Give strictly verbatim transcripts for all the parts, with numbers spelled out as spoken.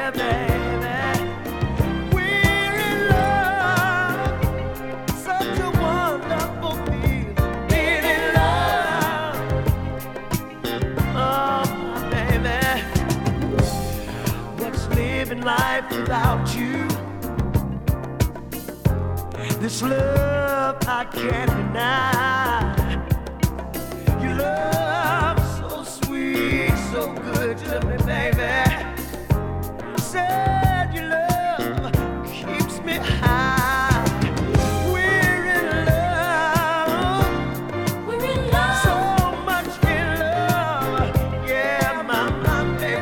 Life without you, this love I can't deny. Your love so sweet, so good to me, baby. Said your love keeps me high. We're in love, we're in love, so much in love, yeah, my, my baby.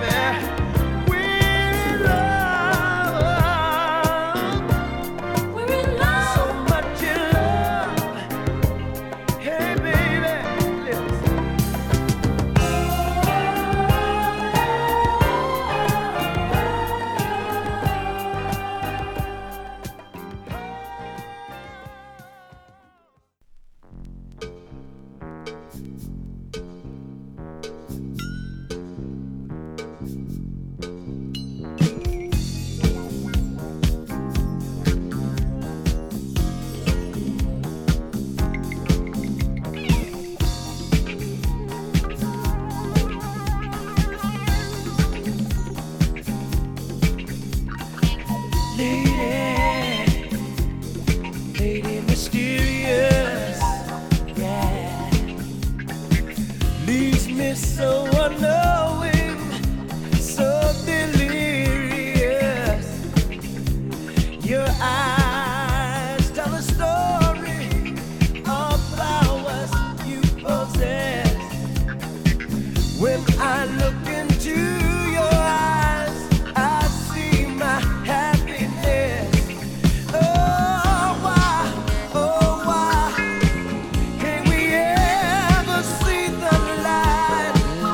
So unknowing, so delirious. Your eyes tell a story of flowers you possess. When I look into your eyes, I see my happiness. Oh, why, oh, why can't we ever see the light?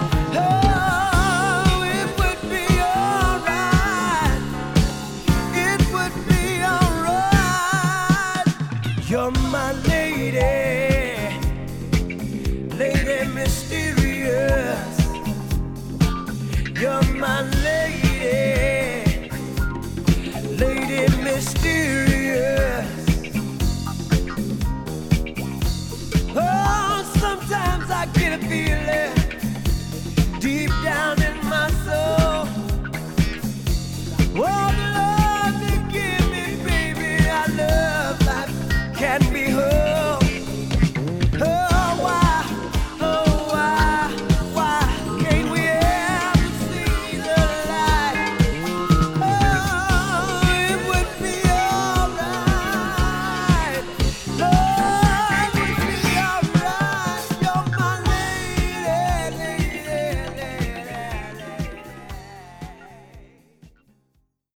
You're my lady, lady mysterious. You're my lady, lady mysterious. Oh, sometimes I get a feeling